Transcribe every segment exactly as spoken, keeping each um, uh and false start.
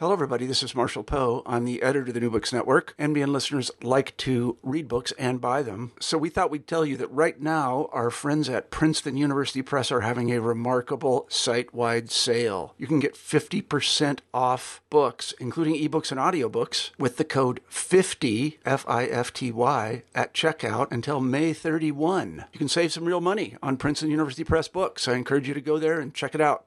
Hello, everybody. This is Marshall Poe. I'm the editor of the New Books Network. N B N listeners like to read books and buy them. So we thought we'd tell you that right now, our friends at Princeton University Press are having a remarkable site-wide sale. You can get fifty percent off books, including ebooks and audiobooks, with the code fifty, F I F T Y, at checkout until May thirty-first. You can save some real money on Princeton University Press books. I encourage you to go there and check it out.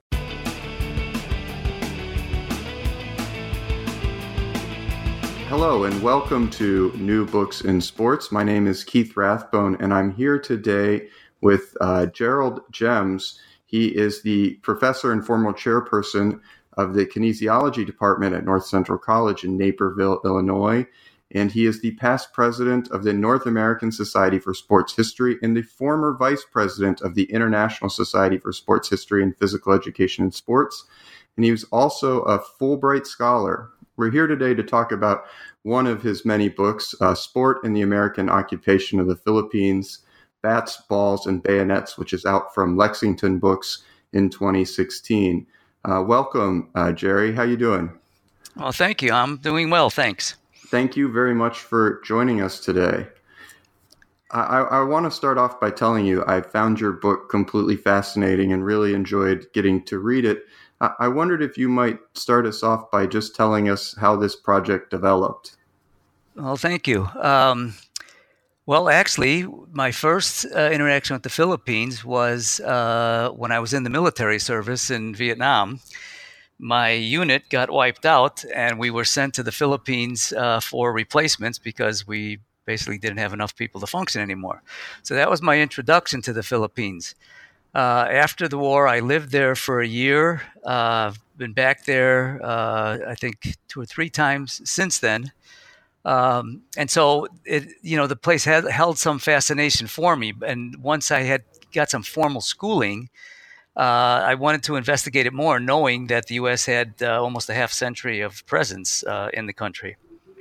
Hello and welcome to New Books in Sports. My name is Keith Rathbone and I'm here today with uh, Gerald Gems. He is the professor and former chairperson of the kinesiology department at North Central College in Naperville, Illinois. And he is the past president of the North American Society for Sports History and the former vice president of the International Society for Sports History and Physical Education in Sports. And he was also a Fulbright scholar. We're here today to talk about one of his many books, uh, Sport and the American Occupation of the Philippines, Bats, Balls, and Bayonets, which is out from Lexington Books in twenty sixteen. Uh, welcome, uh, Jerry. How you doing? Well, thank you. I'm doing well, thanks. Thank you very much for joining us today. I, I want to start off by telling you I found your book completely fascinating and really enjoyed getting to read it. I wondered if you might start us off by just telling us how this project developed. Well, thank you. Um, well, actually, my first uh, interaction with the Philippines was uh, when I was in the military service in Vietnam. My unit got wiped out, and we were sent to the Philippines uh, for replacements because we basically didn't have enough people to function anymore. So that was my introduction to the Philippines. Uh, after the war, I lived there for a year. Uh, been back there, uh, I think, two or three times since then. Um, and so, it, you know, the place had held some fascination for me. And once I had got some formal schooling, uh, I wanted to investigate it more, knowing that the U S had uh, almost a half century of presence uh, in the country.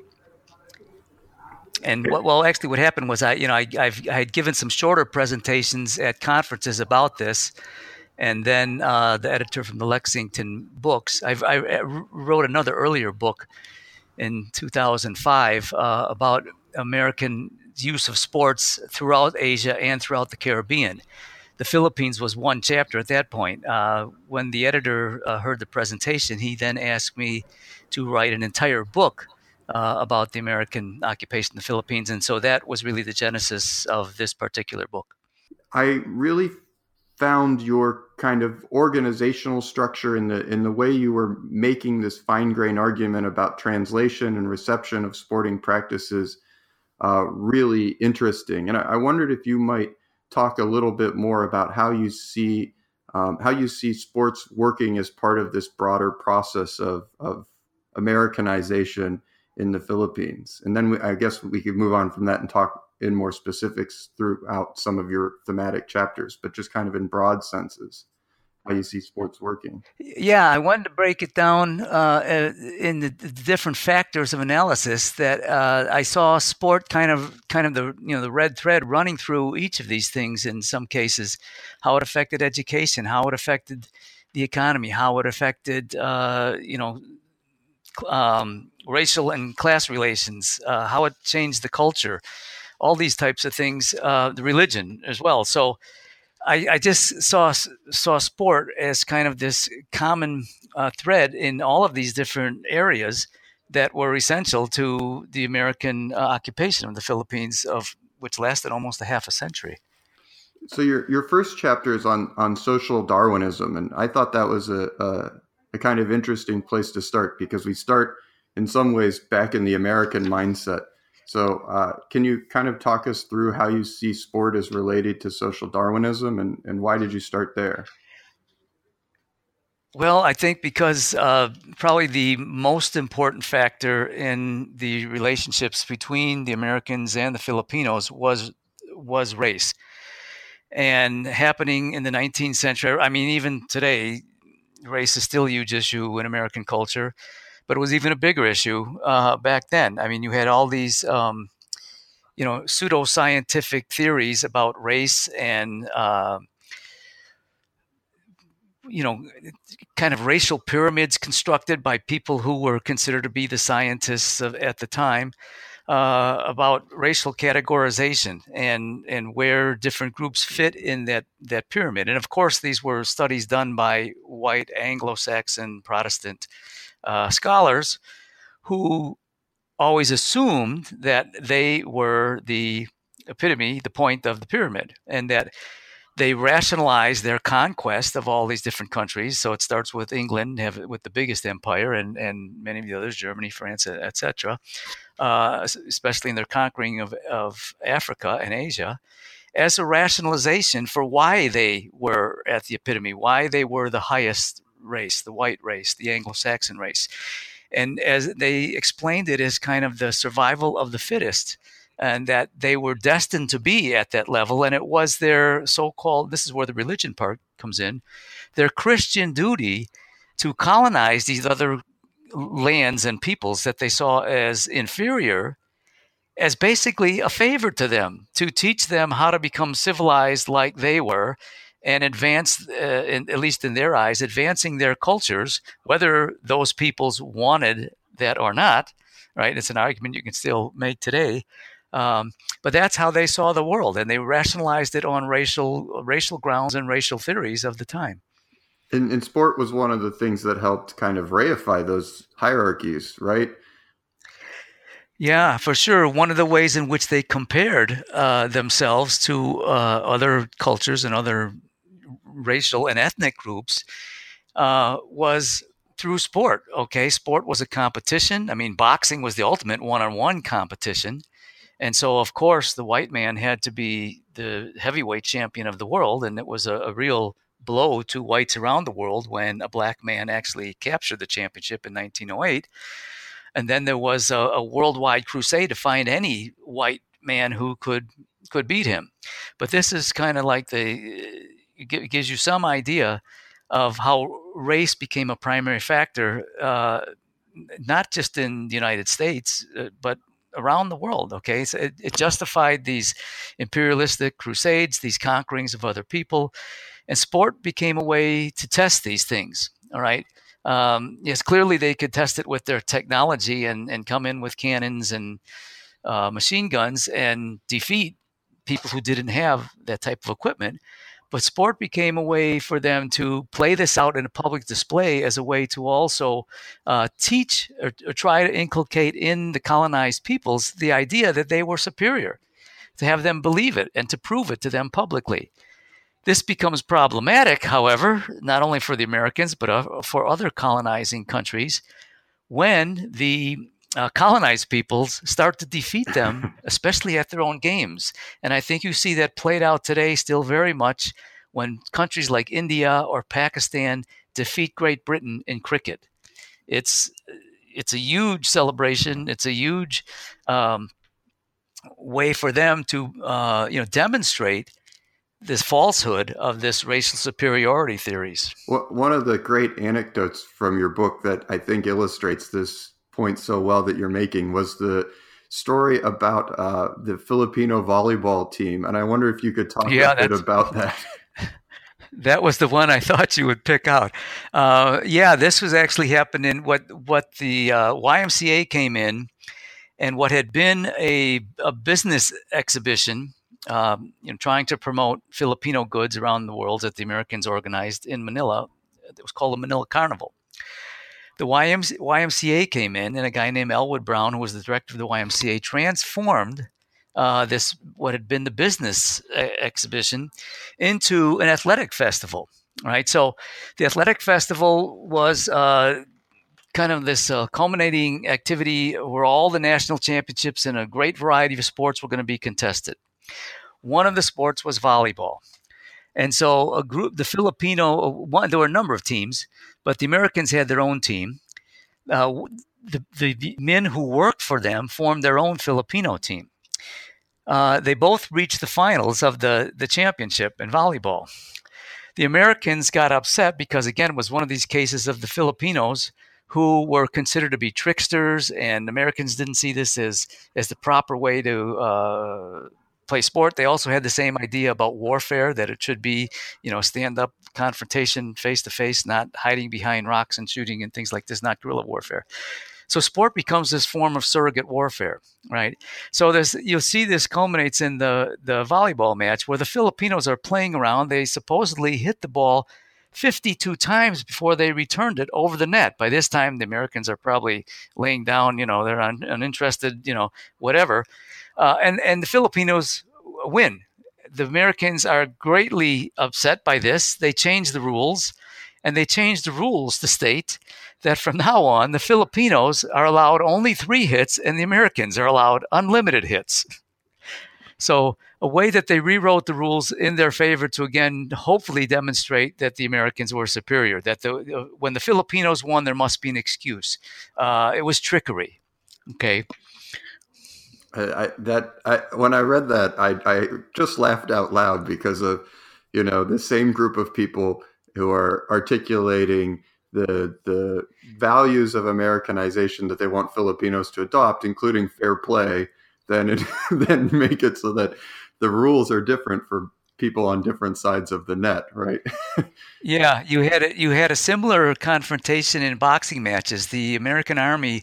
And what, well, actually, what happened was I, you know, I, I've, I had given some shorter presentations at conferences about this, and then uh, the editor from the Lexington Books, I've, I wrote another earlier book in two thousand five uh, about American use of sports throughout Asia and throughout the Caribbean. The Philippines was one chapter at that point. Uh, when the editor uh, heard the presentation, he then asked me to write an entire book Uh, about the American occupation in the Philippines. And so that was really the genesis of this particular book. I really found your kind of organizational structure in the in the way you were making this fine-grained argument about translation and reception of sporting practices uh, really interesting. And I, I wondered if you might talk a little bit more about how you see um, how you see sports working as part of this broader process of, of Americanization in the Philippines. And then we, I guess we could move on from that and talk in more specifics throughout some of your thematic chapters, but just kind of in broad senses, how you see sports working. Yeah, I wanted to break it down uh, in the, the different factors of analysis that uh, I saw sport kind of kind of the you know the red thread running through each of these things in some cases, how it affected education, how it affected the economy, how it affected uh, you know Um, racial and class relations, uh, how it changed the culture, all these types of things, uh, the religion as well. So I, I just saw saw sport as kind of this common uh, thread in all of these different areas that were essential to the American uh, occupation of the Philippines, of which lasted almost a half a century. So your your first chapter is on on social Darwinism, and I thought that was a, a a kind of interesting place to start because we start in some ways back in the American mindset. So uh, can you kind of talk us through how you see sport as related to social Darwinism and, and why did you start there? Well, I think because uh, probably the most important factor in the relationships between the Americans and the Filipinos was was race. And happening in the nineteenth century, I mean, even today, race is still a huge issue in American culture, but it was even a bigger issue uh, back then. I mean, you had all these, um, you know, pseudo-scientific theories about race and uh, you know, kind of racial pyramids constructed by people who were considered to be the scientists of, at the time, uh, about racial categorization and and where different groups fit in that that pyramid. And of course, these were studies done by white Anglo-Saxon Protestant uh, scholars who always assumed that they were the epitome, the point of the pyramid, and that they rationalized their conquest of all these different countries. So it starts with England, have with the biggest empire, and, and many of the others, Germany, France, et cetera, uh, especially in their conquering of, of Africa and Asia, as a rationalization for why they were at the epitome, why they were the highest race, the white race, the Anglo-Saxon race. And as they explained it as kind of the survival of the fittest, and that they were destined to be at that level. And it was their so-called, this is where the religion part comes in, their Christian duty to colonize these other lands and peoples that they saw as inferior, as basically a favor to them, to teach them how to become civilized like they were and advance, uh, in, at least in their eyes, advancing their cultures, whether those peoples wanted that or not, right? It's an argument you can still make today. Um, but that's how they saw the world, and they rationalized it on racial racial grounds and racial theories of the time. And, and sport was one of the things that helped kind of reify those hierarchies, right? Yeah, for sure. One of the ways in which they compared uh, themselves to uh, other cultures and other racial and ethnic groups uh, was through sport. Okay, sport was a competition. I mean, boxing was the ultimate one-on-one competition. And so, of course, the white man had to be the heavyweight champion of the world. And it was a, a real blow to whites around the world when a black man actually captured the championship in nineteen oh eight. And then there was a, a worldwide crusade to find any white man who could could beat him. But this is kind of like the, it gives you some idea of how race became a primary factor, uh, not just in the United States, uh, but around the world. Okay, so it, it justified these imperialistic crusades, these conquerings of other people, and sport became a way to test these things. All right. Um, yes, clearly they could test it with their technology and, and come in with cannons and uh, machine guns and defeat people who didn't have that type of equipment. But sport became a way for them to play this out in a public display as a way to also uh, teach or, or try to inculcate in the colonized peoples the idea that they were superior, to have them believe it and to prove it to them publicly. This becomes problematic, however, not only for the Americans, but uh, for other colonizing countries, when the uh, colonized peoples start to defeat them, especially at their own games. And I think you see that played out today still very much when countries like India or Pakistan defeat Great Britain in cricket. It's it's a huge celebration. It's a huge um, way for them to uh, you know demonstrate this falsehood of this racial superiority theories. One of the great anecdotes from your book that I think illustrates this point so well that you're making was the story about uh, the Filipino volleyball team. And I wonder if you could talk yeah, a bit about that. That was the one I thought you would pick out. Uh, yeah, this was actually happening. What what the uh, Y M C A came in, and what had been a, a business exhibition, um, you know, trying to promote Filipino goods around the world that the Americans organized in Manila. It was called the Manila Carnival. The Y M C A came in, and a guy named Elwood Brown, who was the director of the Y M C A, transformed uh, this, what had been the business uh, exhibition, into an athletic festival. Right. So the athletic festival was uh, kind of this uh, culminating activity where all the national championships in a great variety of sports were going to be contested. One of the sports was volleyball. And so a group, the Filipino, one, there were a number of teams, but the Americans had their own team. Uh, the, the men who worked for them formed their own Filipino team. Uh, they both reached the finals of the, the championship in volleyball. The Americans got upset because, again, it was one of these cases of the Filipinos who were considered to be tricksters, and Americans didn't see this as, as the proper way to uh, play sport. They also had the same idea about warfare, that it should be, you know, stand up confrontation face to face, not hiding behind rocks and shooting and things like this, not guerrilla warfare. So sport becomes this form of surrogate warfare, right? So there's, you'll see this culminates in the, the volleyball match where the Filipinos are playing around. They supposedly hit the ball fifty-two times before they returned it over the net. By this time, the Americans are probably laying down, you know, they're un, uninterested, you know, whatever. Uh, and, and the Filipinos win. The Americans are greatly upset by this. They change the rules, and they change the rules to state that from now on, the Filipinos are allowed only three hits and the Americans are allowed unlimited hits. So a way that they rewrote the rules in their favor to, again, hopefully demonstrate that the Americans were superior, that the, when the Filipinos won, there must be an excuse. Uh, it was trickery. Okay. I, that I, when I read that, I, I just laughed out loud because of, you know, the same group of people who are articulating the the values of Americanization that they want Filipinos to adopt, including fair play, then it, then make it so that the rules are different for people on different sides of the net, right? Yeah, you had a, you had a similar confrontation in boxing matches. The American Army,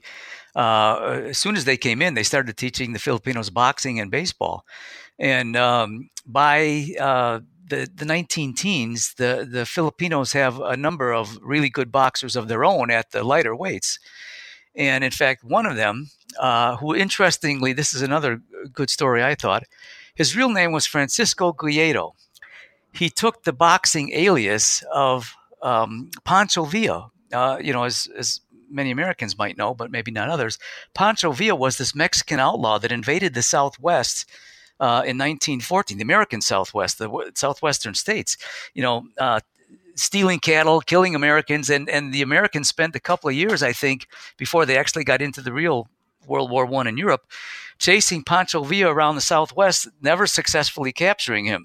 uh, as soon as they came in, they started teaching the Filipinos boxing and baseball, and um, by uh, the the nineteen teens, the the Filipinos have a number of really good boxers of their own at the lighter weights. And in fact, one of them, uh, who interestingly, this is another good story, I thought, his real name was Francisco Guido. He took the boxing alias of um, Pancho Villa. Uh, you know, as, as many Americans might know, but maybe not others, Pancho Villa was this Mexican outlaw that invaded the Southwest uh, in nineteen fourteen, the American Southwest, the w- southwestern states. You know, uh, stealing cattle, killing Americans, and, and the Americans spent a couple of years, I think, before they actually got into the real World War One in Europe, chasing Pancho Villa around the Southwest, never successfully capturing him.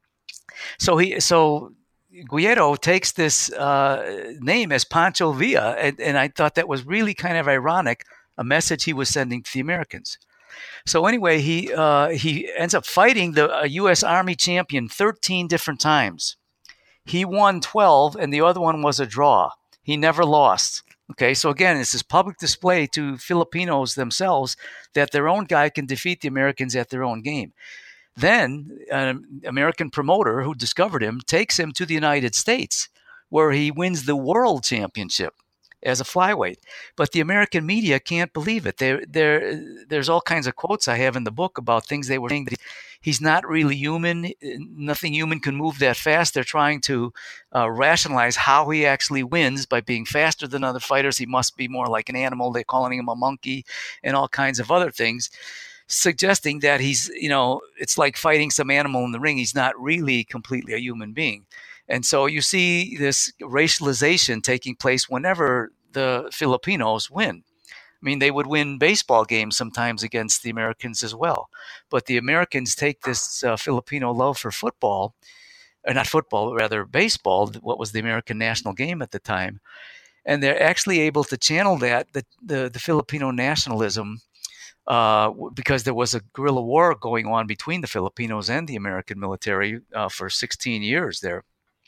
So he, so Guido takes this uh, name as Pancho Villa, and, and I thought that was really kind of ironic, a message he was sending to the Americans. So anyway, he uh, he ends up fighting the uh, U S Army champion thirteen different times. He won twelve, and the other one was a draw. He never lost. Okay, so again, it's this public display to Filipinos themselves that their own guy can defeat the Americans at their own game. Then an American promoter who discovered him takes him to the United States, where he wins the world championship as a flyweight. But the American media can't believe it. There, there, there's all kinds of quotes I have in the book about things they were saying that he's not really human. Nothing human can move that fast. They're trying to uh, rationalize how he actually wins by being faster than other fighters. He must be more like an animal. They're calling him a monkey and all kinds of other things, suggesting that he's, you know, it's like fighting some animal in the ring. He's not really completely a human being. And so you see this racialization taking place whenever the Filipinos win. I mean, they would win baseball games sometimes against the Americans as well. But the Americans take this uh, Filipino love for football, or not football, rather baseball, what was the American national game at the time, and they're actually able to channel that, the, the, the Filipino nationalism, uh, because there was a guerrilla war going on between the Filipinos and the American military uh, for sixteen years there.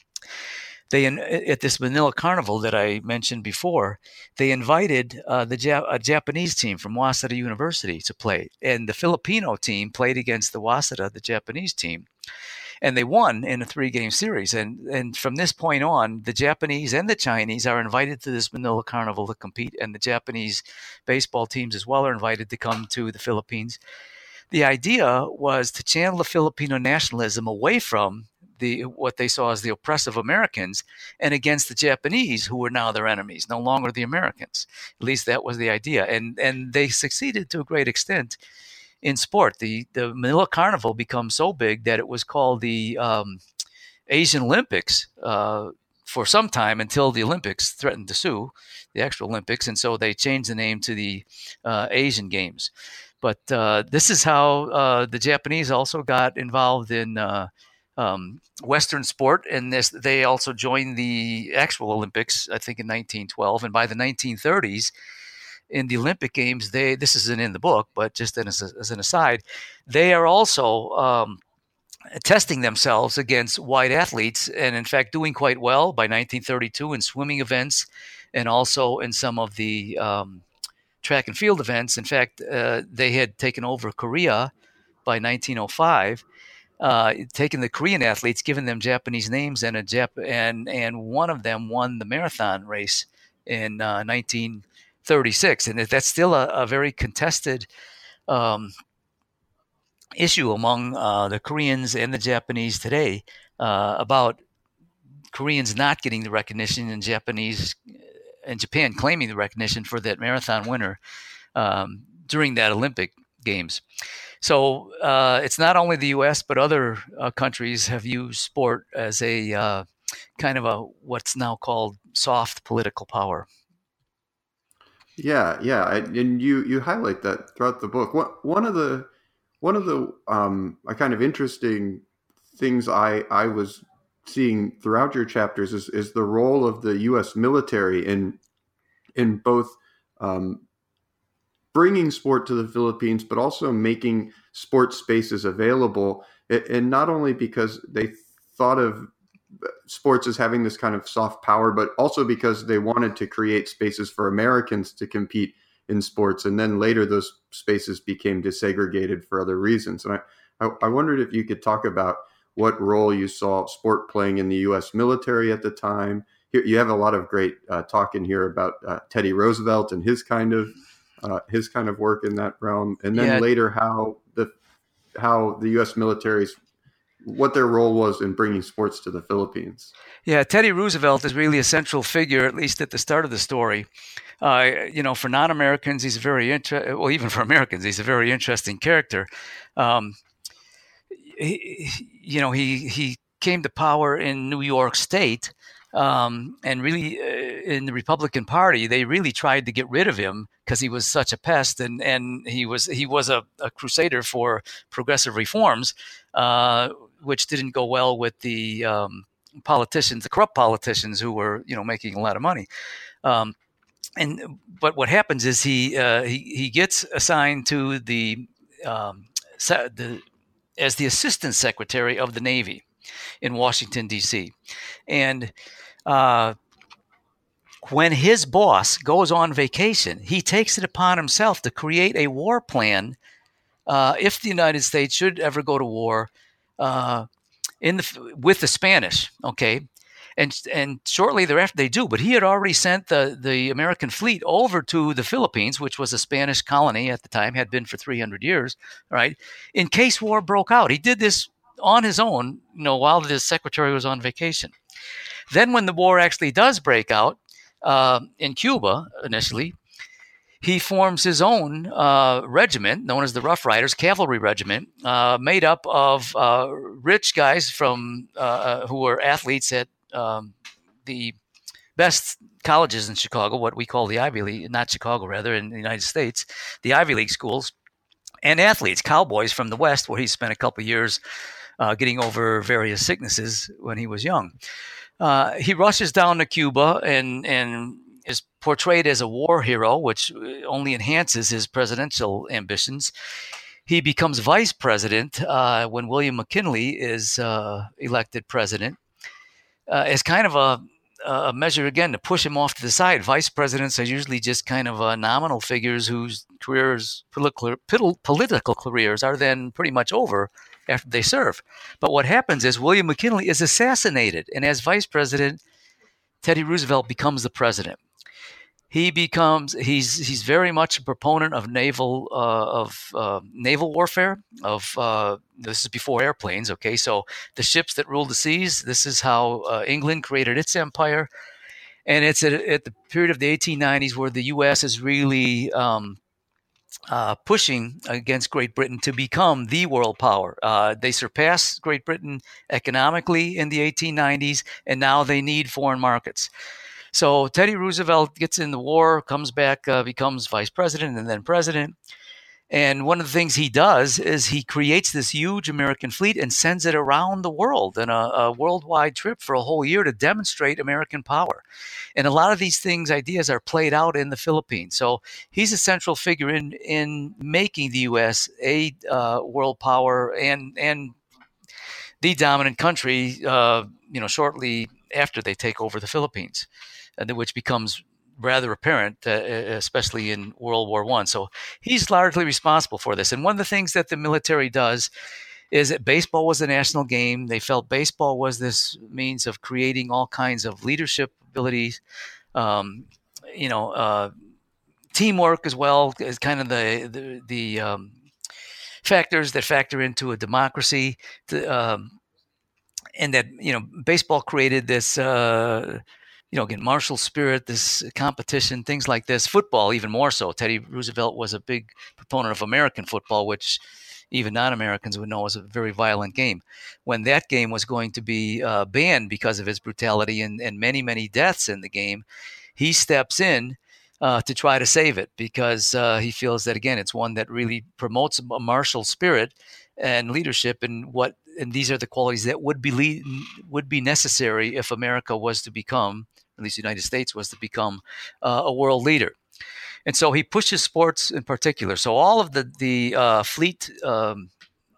They, at this Manila Carnival that I mentioned before, they invited uh, the Jap- a Japanese team from Waseda University to play, and the Filipino team played against the Waseda, the Japanese team, and they won in a three-game series. And and from this point on, the Japanese and the Chinese are invited to this Manila Carnival to compete, and the Japanese baseball teams as well are invited to come to the Philippines. The idea was to channel the Filipino nationalism away from the what they saw as the oppressive Americans and against the Japanese, who were now their enemies, no longer the Americans. At least that was the idea. And and they succeeded to a great extent in sport. The the Manila Carnival became so big that it was called the um, Asian Olympics uh, for some time, until the Olympics threatened to sue the actual Olympics. And so they changed the name to the uh, Asian Games. But uh, this is how uh, the Japanese also got involved in uh, Um, Western sport, and this they also joined the actual Olympics, I think, in nineteen twelve. And by the nineteen thirties, in the Olympic Games, they this isn't in the book, but just as, as an aside, they are also um, testing themselves against white athletes, and in fact doing quite well by nineteen thirty-two in swimming events, and also in some of the um, track and field events. In fact, uh, they had taken over Korea by nineteen oh five, uh, taking the Korean athletes, giving them Japanese names, and a Jap- and and one of them won the marathon race in uh, nineteen thirty-six, and that's still a, a very contested um, issue among uh, the Koreans and the Japanese today uh, about Koreans not getting the recognition and Japanese and Japan claiming the recognition for that marathon winner um, during that Olympic Games. So uh, it's not only the U S, but other uh, countries have used sport as a uh, kind of a what's now called soft political power. Yeah, yeah, I, and you you highlight that throughout the book. One one of the one of the um, kind of interesting things I I was seeing throughout your chapters is is the role of the U S military in in both um, bringing sport to the Philippines, but also making sports spaces available, and not only because they thought of sports as having this kind of soft power, but also because they wanted to create spaces for Americans to compete in sports. And then later those spaces became desegregated for other reasons. And I, I, I wondered if you could talk about what role you saw sport playing in the U S military at the time. Here, you have a lot of great uh, talk in here about uh, Teddy Roosevelt and his kind of uh, his kind of work in that realm. And then yeah. later how the how the U S military's what their role was in bringing sports to the Philippines. Yeah, Teddy Roosevelt is really a central figure, at least at the start of the story. Uh, you know, for non-Americans, he's a very inter- well, even for Americans, he's a very interesting character. Um, he, you know, he he came to power in New York State, um, and really uh, in the Republican Party, they really tried to get rid of him because he was such a pest, and and he was he was a, a crusader for progressive reforms. Uh, which didn't go well with the um, politicians, the corrupt politicians who were, you know, making a lot of money. Um, and but what happens is he uh, he he gets assigned to the um, the as the assistant secretary of the Navy in Washington D C, and uh, when his boss goes on vacation, he takes it upon himself to create a war plan uh, if the United States should ever go to war. Uh, in the with the Spanish, okay, and and shortly thereafter they do. But he had already sent the the American fleet over to the Philippines, which was a Spanish colony at the time, had been for three hundred years, right? In case war broke out, he did this on his own, you know, while the secretary was on vacation. Then, when the war actually does break out uh, in Cuba, initially. He forms his own uh, regiment, known as the Rough Riders Cavalry Regiment, uh, made up of uh, rich guys from uh, who were athletes at um, the best colleges in Chicago, what we call the Ivy League, not Chicago, rather, in the United States, the Ivy League schools, and athletes, cowboys from the West, where he spent a couple of years uh, getting over various sicknesses when he was young. Uh, he rushes down to Cuba and and is portrayed as a war hero, which only enhances his presidential ambitions. He becomes vice president uh, when William McKinley is uh, elected president, uh, as kind of a, a measure, again, to push him off to the side. Vice presidents are usually just kind of uh, nominal figures whose careers, political, political careers, are then pretty much over after they serve. But what happens is William McKinley is assassinated, and as vice president, Teddy Roosevelt becomes the president. He becomes he's he's very much a proponent of naval uh, of uh, naval warfare. Of uh, this is before airplanes, okay? So the ships that ruled the seas. This is how uh, England created its empire, and it's at, at the period of the eighteen nineties where the U S is really um, uh, pushing against Great Britain to become the world power. Uh, they surpassed Great Britain economically in the eighteen nineties, and now they need foreign markets. So Teddy Roosevelt gets in the war, comes back, uh, becomes vice president and then president. And one of the things he does is he creates this huge American fleet and sends it around the world in a, a worldwide trip for a whole year to demonstrate American power. And a lot of these things, ideas, are played out in the Philippines. So he's a central figure in in making the U S a uh, world power and and the dominant country. Uh, you know, shortly after they take over the Philippines, and which becomes rather apparent, uh, especially in World War One. So he's largely responsible for this. And one of the things that the military does is that baseball was a national game. They felt baseball was this means of creating all kinds of leadership abilities, um, you know, uh, teamwork as well as kind of the the, the um, factors that factor into a democracy. To, um, and that, you know, baseball created this. Uh, You know, again, martial spirit, this competition, things like this. Football, even more so. Teddy Roosevelt was a big proponent of American football, which even non-Americans would know was a very violent game. When that game was going to be uh, banned because of its brutality and, and many, many deaths in the game, he steps in uh, to try to save it because uh, he feels that, again, it's one that really promotes a martial spirit and leadership, and what and these are the qualities that would be lead, would be necessary if America was to become, at least the United States was to become, uh, a world leader. And so he pushes sports in particular. So all of the the uh, fleet, um,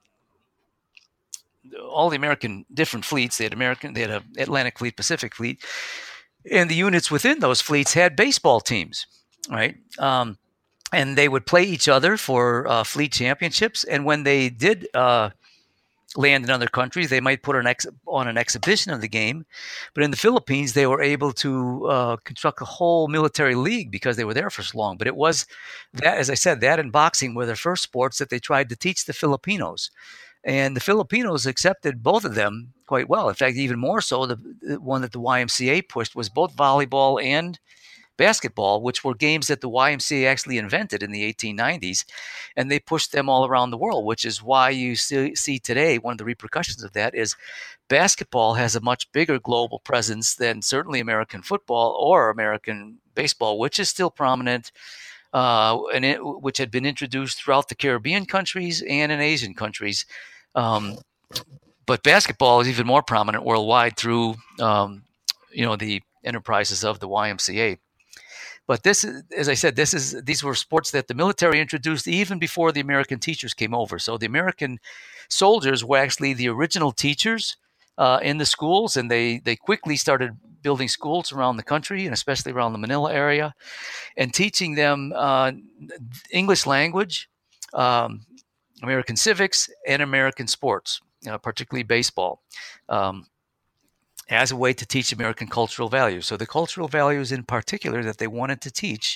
all the American different fleets, they had American, they had a Atlantic Fleet, Pacific Fleet, and the units within those fleets had baseball teams, right? Um, and they would play each other for uh, fleet championships. And when they did uh, land in other countries, they might put an ex- on an exhibition of the game. But in the Philippines, they were able to uh, construct a whole military league because they were there for so long. But it was that, as I said, that and boxing were the first sports that they tried to teach the Filipinos. And the Filipinos accepted both of them quite well. In fact, even more so, the, the one that the Y M C A pushed was both volleyball and basketball, which were games that the Y M C A actually invented in the eighteen nineties, and they pushed them all around the world, which is why you see, see today one of the repercussions of that is basketball has a much bigger global presence than certainly American football or American baseball, which is still prominent, uh, and it, which had been introduced throughout the Caribbean countries and in Asian countries. Um, but basketball is even more prominent worldwide through, um, you know, the enterprises of the Y M C A. But this, as I said, this is these were sports that the military introduced even before the American teachers came over. So the American soldiers were actually the original teachers uh, in the schools, and they they quickly started building schools around the country, and especially around the Manila area, and teaching them uh, English language, um, American civics, and American sports, uh, particularly baseball. Um, as a way to teach American cultural values. So the cultural values in particular that they wanted to teach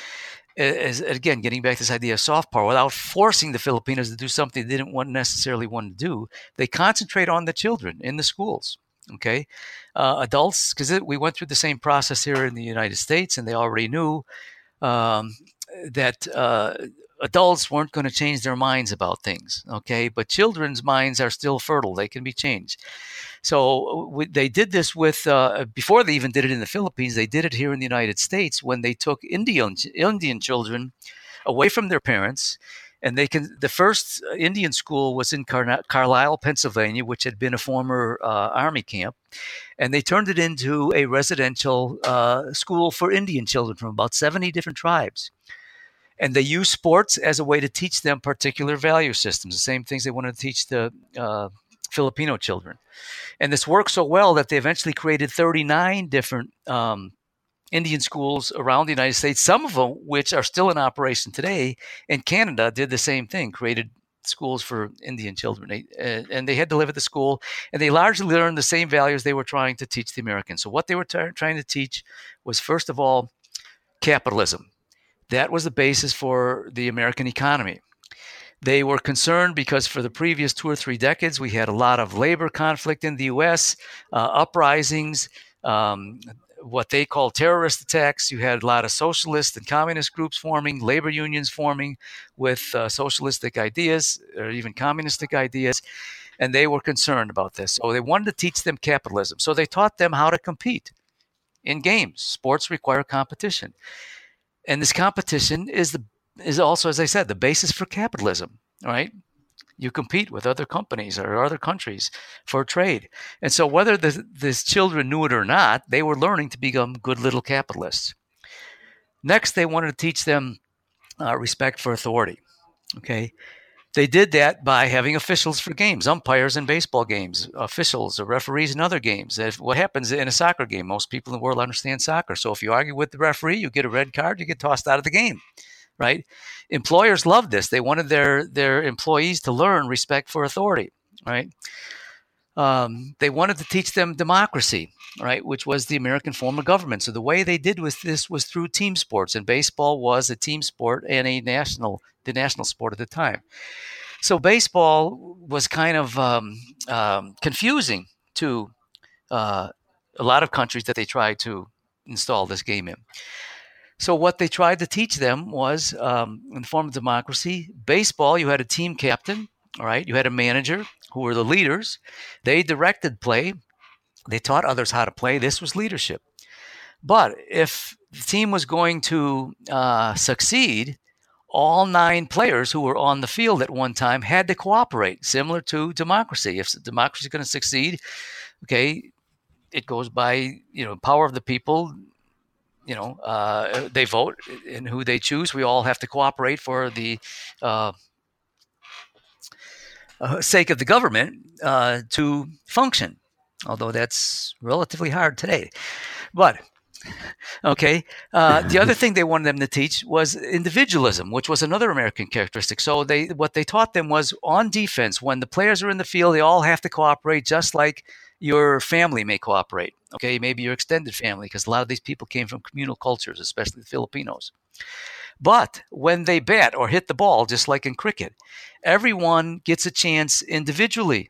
is, again, getting back to this idea of soft power, without forcing the Filipinos to do something they didn't want necessarily want to do, they concentrate on the children in the schools. Okay, uh, adults, because we went through the same process here in the United States, and they already knew um, that uh, adults weren't going to change their minds about things. Okay, but children's minds are still fertile; they can be changed. So we, they did this with, uh, before they even did it in the Philippines, they did it here in the United States when they took Indian Indian children away from their parents. And they can. The first Indian school was in Car- Carlisle, Pennsylvania, which had been a former uh, army camp. And they turned it into a residential uh, school for Indian children from about seventy different tribes. And they used sports as a way to teach them particular value systems, the same things they wanted to teach the uh, Filipino children. And this worked so well that they eventually created thirty-nine different um, Indian schools around the United States, some of them which are still in operation today. And Canada did the same thing, created schools for Indian children. They, uh, and they had to live at the school, and they largely learned the same values they were trying to teach the Americans. So what they were t- trying to teach was, first of all, capitalism. That was the basis for the American economy. They were concerned because for the previous two or three decades, we had a lot of labor conflict in the U S, uh, uprisings, um, what they call terrorist attacks. You had a lot of socialist and communist groups forming, labor unions forming with uh, socialistic ideas or even communistic ideas, and they were concerned about this. So they wanted to teach them capitalism. So they taught them how to compete in games. Sports require competition. And this competition is the is also, as I said, the basis for capitalism, right? You compete with other companies or other countries for trade. And so whether the, these children knew it or not, they were learning to become good little capitalists. Next, they wanted to teach them uh, respect for authority. Okay. They did that by having officials for games, umpires in baseball games, officials or referees in other games. If, what happens in a soccer game? Most people in the world understand soccer. So if you argue with the referee, you get a red card, you get tossed out of the game, right? Employers loved this. They wanted their, their employees to learn respect for authority, right? Um, they wanted to teach them democracy, right, which was the American form of government. So the way they did with this was through team sports, and baseball was a team sport and a national, the national sport at the time. So baseball was kind of um, um, confusing to uh, a lot of countries that they tried to install this game in. So what they tried to teach them was, um, in the form of democracy, baseball, you had a team captain, all right, you had a manager who were the leaders. They directed play. They taught others how to play. This was leadership. But if the team was going to uh, succeed, all nine players who were on the field at one time had to cooperate, similar to democracy. If democracy is going to succeed, okay, it goes by, you know, power of the people. You know, uh, they vote in who they choose. We all have to cooperate for the uh, uh, sake of the government uh, to function. Although that's relatively hard today. But, okay, uh, the other thing they wanted them to teach was individualism, which was another American characteristic. So they what they taught them was on defense, when the players are in the field, they all have to cooperate just like your family may cooperate, okay, maybe your extended family, because a lot of these people came from communal cultures, especially the Filipinos. But when they bat or hit the ball, just like in cricket, everyone gets a chance individually.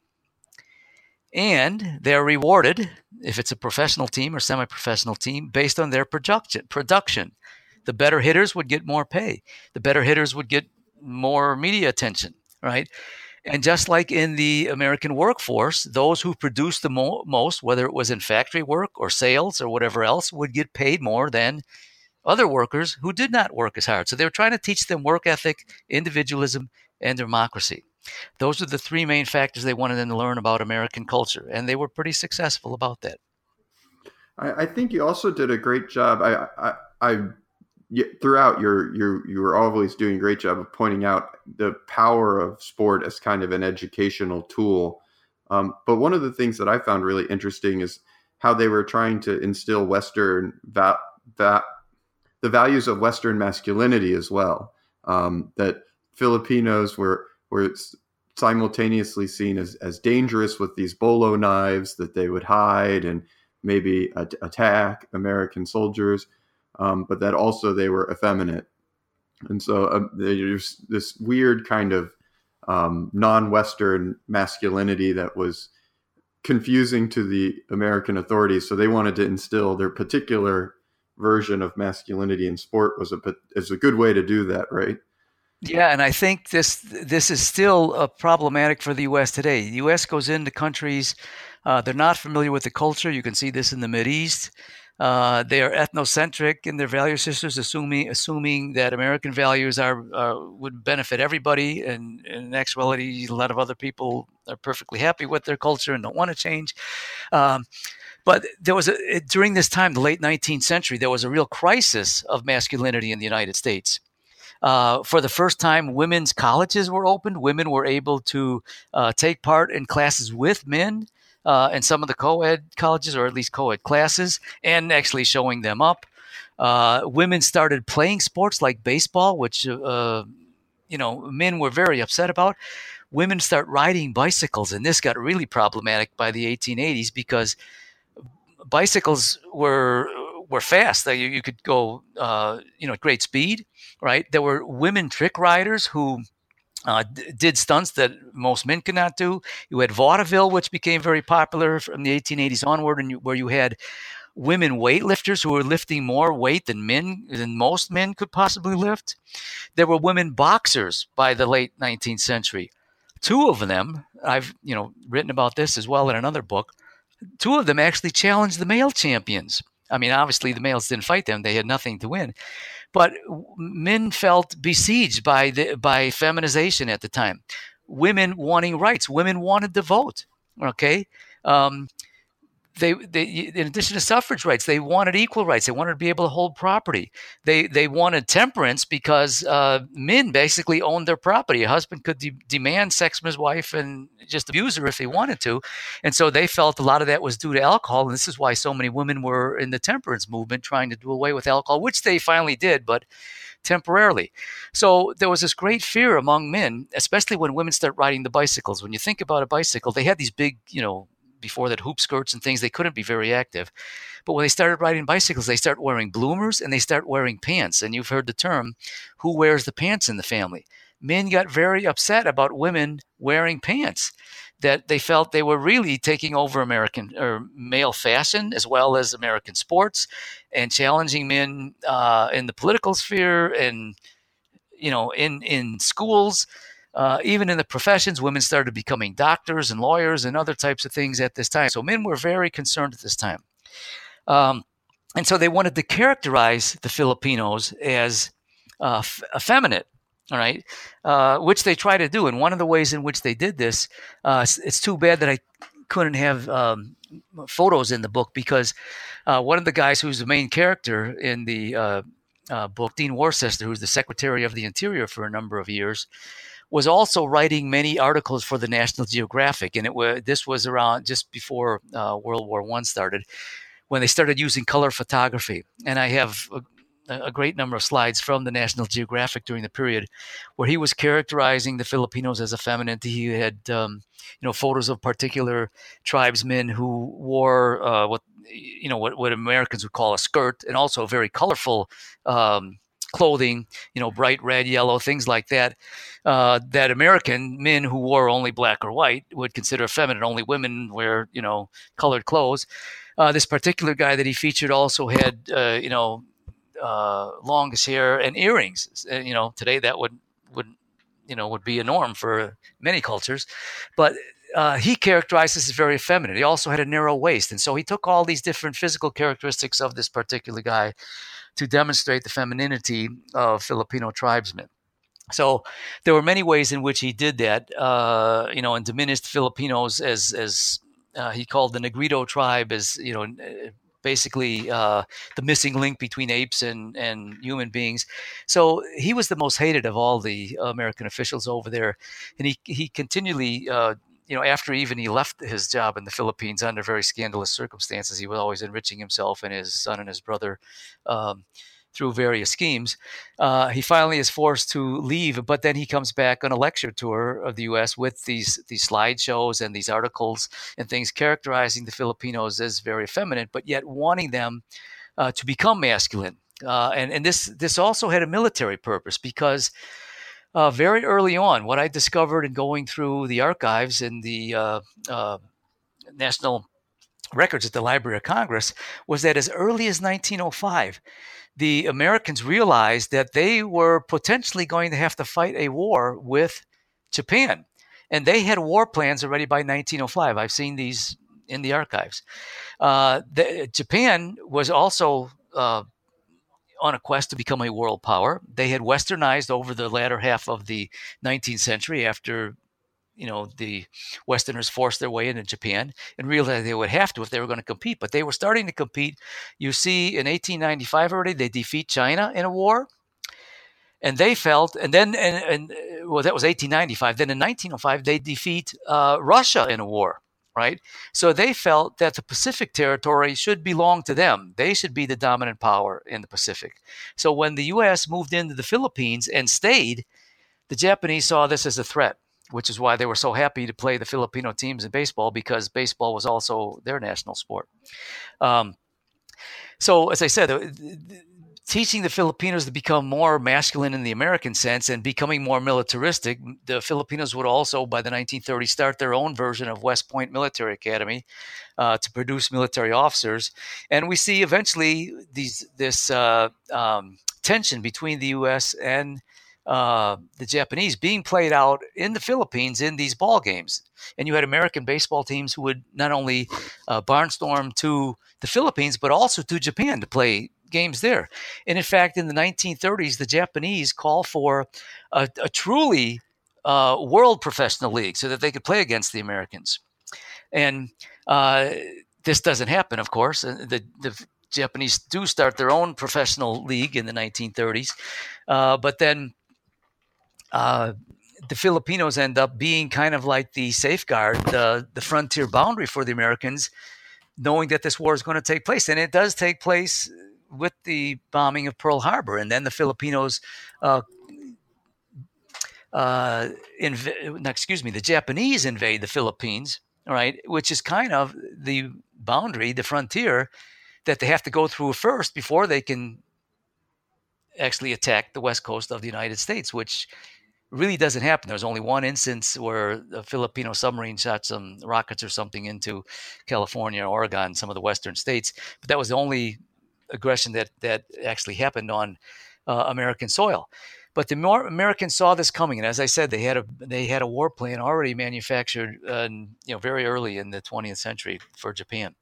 And they're rewarded, if it's a professional team or semi-professional team, based on their production. Production. The better hitters would get more pay. The better hitters would get more media attention, right? And just like in the American workforce, those who produced the mo- most, whether it was in factory work or sales or whatever else, would get paid more than other workers who did not work as hard. So they were trying to teach them work ethic, individualism, and democracy. Those are the three main factors they wanted them to learn about American culture, and they were pretty successful about that. I, I think you also did a great job. I, I, I throughout your, your, you were always doing a great job of pointing out the power of sport as kind of an educational tool. Um, but one of the things that I found really interesting is how they were trying to instill Western va- va- the values of Western masculinity as well. Um, that Filipinos were were simultaneously seen as, as dangerous with these bolo knives that they would hide and maybe a- attack American soldiers, um, but that also they were effeminate. And so uh, there's this weird kind of um, non-Western masculinity that was confusing to the American authorities. So they wanted to instill their particular version of masculinity in sport was a, is a good way to do that, right? Yeah, and I think this this is still uh, problematic for the U S today. The U S goes into countries, uh, they're not familiar with the culture. You can see this in the Mideast. Uh, they are ethnocentric in their value systems, assuming assuming that American values are uh, would benefit everybody, and, and in actuality, a lot of other people are perfectly happy with their culture and don't want to change. Um, But there was a, during this time, the late nineteenth century, there was a real crisis of masculinity in the United States. Uh, for the first time, women's colleges were opened. Women were able to uh, take part in classes with men uh, in some of the co-ed colleges, or at least co-ed classes, and actually showing them up. Uh, women started playing sports like baseball, which uh, you know men were very upset about. Women start riding bicycles, and this got really problematic by the eighteen eighties because bicycles were were fast. You, you could go, uh, you know, at great speed, right? There were women trick riders who uh, d- did stunts that most men could not do. You had vaudeville, which became very popular from the eighteen eighties onward, and you, where you had women weightlifters who were lifting more weight than men than most men could possibly lift. There were women boxers by the late nineteenth century. Two of them, I've you know written about this as well in another book. Two of them actually challenged the male champions. I mean, obviously the males didn't fight them; they had nothing to win. But men felt besieged by the, by feminization at the time. Women wanting rights. Women wanted to vote. Okay. Um, They, they, in addition to suffrage rights, they wanted equal rights. They wanted to be able to hold property. They, they wanted temperance because uh, men basically owned their property. A husband could de- demand sex from his wife and just abuse her if he wanted to, and so they felt a lot of that was due to alcohol. And this is why so many women were in the temperance movement, trying to do away with alcohol, which they finally did, but temporarily. So there was this great fear among men, especially when women start riding the bicycles. When you think about a bicycle, they had these big, you know, before that hoop skirts and things, they couldn't be very active. But when they started riding bicycles, they start wearing bloomers and they start wearing pants. And you've heard the term, who wears the pants in the family? Men got very upset about women wearing pants, that they felt they were really taking over American or male fashion as well as American sports and challenging men uh, in the political sphere and, you know, in, in schools. Uh, even in the professions, women started becoming doctors and lawyers and other types of things at this time. So men were very concerned at this time. Um, and so they wanted to characterize the Filipinos as uh, f- effeminate, all right, uh, which they try to do. And one of the ways in which they did this, uh, it's, it's too bad that I couldn't have um, photos in the book, because uh, one of the guys who's the main character in the uh, uh, book, Dean Worcester, who's the Secretary of the Interior for a number of years, was also writing many articles for the National Geographic. And it was, this was around just before uh, World War One started, when they started using color photography. And I have a, a great number of slides from the National Geographic during the period where he was characterizing the Filipinos as effeminate. He had, um, you know, photos of particular tribesmen who wore uh, what, you know, what, what Americans would call a skirt, and also very colorful um, clothing, you know, bright red, yellow, things like that, uh, that American men who wore only black or white would consider feminine. Only women wear, you know, colored clothes. Uh, this particular guy that he featured also had, uh, you know, uh, longish hair and earrings. And, you know, today that would, would, you know, would be a norm for many cultures. But uh, he characterized this as very feminine. He also had a narrow waist. And so he took all these different physical characteristics of this particular guy to demonstrate the femininity of Filipino tribesmen. So there were many ways in which he did that, uh, you know, and diminished Filipinos as, as uh, he called the Negrito tribe as, you know, basically uh, the missing link between apes and, and human beings. So he was the most hated of all the American officials over there. And he, he continually, uh, you know, after even he left his job in the Philippines under very scandalous circumstances, he was always enriching himself and his son and his brother um, through various schemes. Uh, he finally is forced to leave, but then he comes back on a lecture tour of the U S with these these slideshows and these articles and things characterizing the Filipinos as very feminine, but yet wanting them uh, to become masculine. Uh, and and this this also had a military purpose, because Uh, very early on, what I discovered in going through the archives in the uh, uh, National Records at the Library of Congress was that as early as nineteen oh five, the Americans realized that they were potentially going to have to fight a war with Japan. And they had war plans already by nineteen oh five. I've seen these in the archives. Uh, the, Japan was also uh, on a quest to become a world power. They had westernized over the latter half of the nineteenth century after, you know, the Westerners forced their way into Japan and realized they would have to if they were going to compete. But they were starting to compete. You see, in eighteen ninety-five already, they defeat China in a war. And they felt, and then, and, and well, that was eighteen ninety-five. Then in nineteen oh five, they defeat uh, Russia in a war. Right? So they felt that the Pacific territory should belong to them. They should be the dominant power in the Pacific. So when the U S moved into the Philippines and stayed, the Japanese saw this as a threat, which is why they were so happy to play the Filipino teams in baseball, because baseball was also their national sport. Um, so as I said, teaching the Filipinos to become more masculine in the American sense and becoming more militaristic, the Filipinos would also, by the nineteen thirties, start their own version of West Point Military Academy uh, to produce military officers. And we see eventually these this uh, um, tension between the U S and uh, the Japanese being played out in the Philippines in these ball games. And you had American baseball teams who would not only uh, barnstorm to the Philippines, but also to Japan to play games there. And in fact, in the nineteen thirties, the Japanese call for a, a truly uh, world professional league so that they could play against the Americans. And uh, this doesn't happen, of course. The, the Japanese do start their own professional league in the nineteen thirties, uh, but then uh, the Filipinos end up being kind of like the safeguard, the, the frontier boundary for the Americans, knowing that this war is going to take place. And it does take place with the bombing of Pearl Harbor. And then the Filipinos, uh, uh, inv- excuse me, the Japanese invade the Philippines, all right, which is kind of the boundary, the frontier that they have to go through first before they can actually attack the west coast of the United States, which really doesn't happen. There's only one instance where a Filipino submarine shot some rockets or something into California, Oregon, some of the western states. But that was the only aggression that that actually happened on uh, American soil. But the more Americans saw this coming, and as I said, they had a they had a war plan already manufactured, uh, you know, very early in the twentieth century for Japan.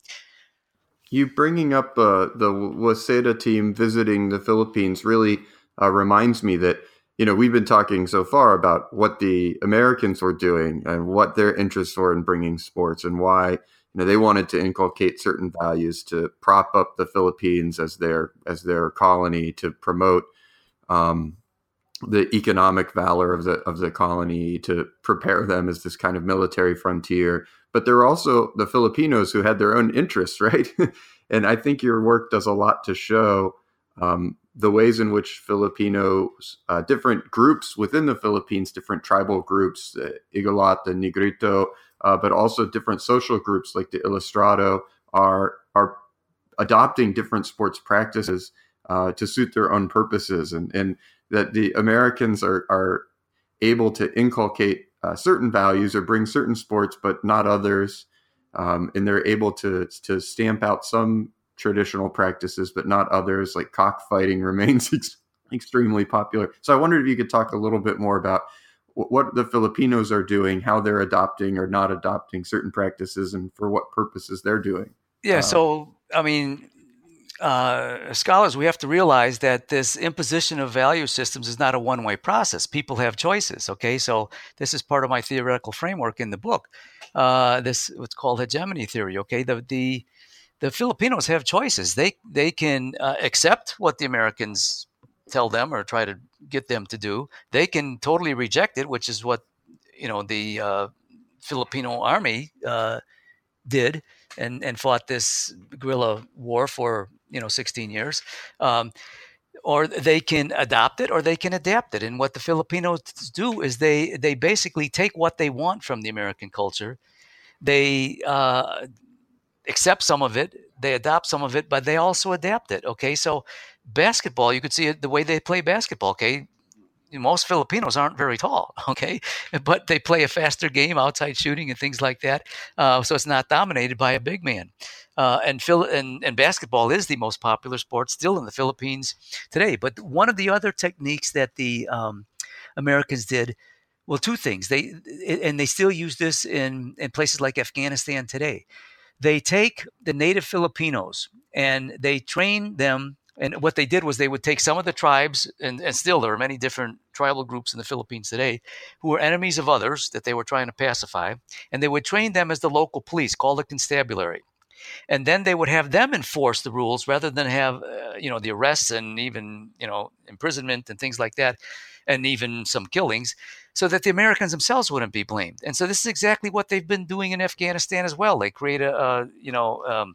You bringing up uh, the Waseda team visiting the Philippines really uh, reminds me that, you know, we've been talking so far about what the Americans were doing and what their interests were in bringing sports and why, you know, they wanted to inculcate certain values to prop up the Philippines as their as their colony, to promote um, the economic valor of the of the colony, to prepare them as this kind of military frontier. But there are also the Filipinos who had their own interests, right? And I think your work does a lot to show um, the ways in which Filipinos, uh, different groups within the Philippines, different tribal groups, the Igorot, the Negrito, uh, but also different social groups like the Ilustrado are are adopting different sports practices uh, to suit their own purposes, and and that the Americans are are able to inculcate uh, certain values or bring certain sports, but not others, um, and they're able to to stamp out some traditional practices, but not others. Like cockfighting remains ex- extremely popular. So I wondered if you could talk a little bit more about w- what the Filipinos are doing, how they're adopting or not adopting certain practices, and for what purposes they're doing. Yeah. Uh, So, I mean, uh, scholars, we have to realize that this imposition of value systems is not a one-way process. People have choices. Okay, so this is part of my theoretical framework in the book. Uh, this what's called hegemony theory. Okay, the the the Filipinos have choices. They they can uh, accept what the Americans tell them or try to get them to do. They can totally reject it, which is what you know the uh, Filipino army uh, did and and fought this guerrilla war for you know sixteen years. Um, or they can adopt it or they can adapt it. And what the Filipinos do is they they basically take what they want from the American culture. They uh, accept some of it, they adopt some of it, but they also adapt it. Okay, so basketball, you could see it the way they play basketball. Okay, most Filipinos aren't very tall. Okay, but they play a faster game, outside shooting and things like that. Uh, so it's not dominated by a big man. Uh, and, Phil- and and basketball is the most popular sport still in the Philippines today. But one of the other techniques that the um, Americans did, well, two things. They and they still use this in in places like Afghanistan today. They take the native Filipinos and they train them. And what they did was they would take some of the tribes, and, and still there are many different tribal groups in the Philippines today who were enemies of others that they were trying to pacify, and they would train them as the local police, called a constabulary. And then they would have them enforce the rules rather than have, uh, you know, the arrests and even, you know, imprisonment and things like that, and even some killings, so that the Americans themselves wouldn't be blamed. And so this is exactly what they've been doing in Afghanistan as well. They create a, uh, you know, um,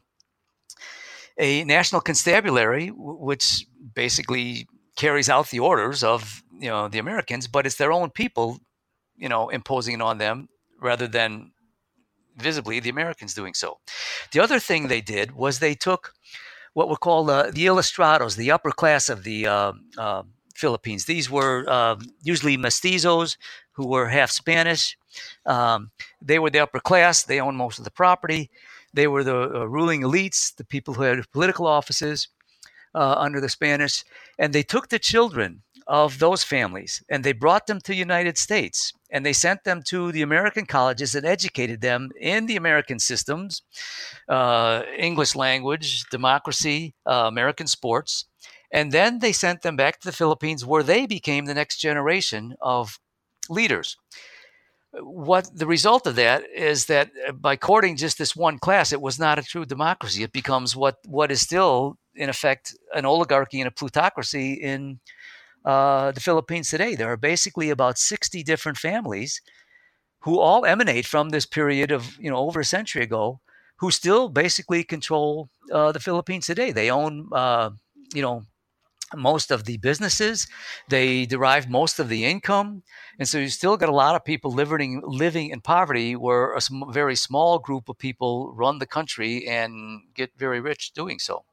a national constabulary, which basically carries out the orders of, you know, the Americans, but it's their own people, you know, imposing it on them rather than visibly the Americans doing so. The other thing they did was they took what were called uh, the Ilustrados, the upper class of the uh, uh, Philippines. These were uh, usually mestizos who were half Spanish. Um, they were the upper class. They owned most of the property. They were the uh, ruling elites, the people who had political offices uh, under the Spanish. And they took the children of those families, and they brought them to the United States, and they sent them to the American colleges and educated them in the American systems, uh, English language, democracy, uh, American sports. And then they sent them back to the Philippines, where they became the next generation of leaders. What the result of that is that by courting just this one class, it was not a true democracy. It becomes what, what is still, in effect, an oligarchy and a plutocracy in uh, the Philippines today. There are basically about sixty different families who all emanate from this period of, you know, over a century ago, who still basically control uh, the Philippines today. They own, uh, you know, most of the businesses. They derive most of the income. And so you still got a lot of people living living in poverty, where a sm- very small group of people run the country and get very rich doing so.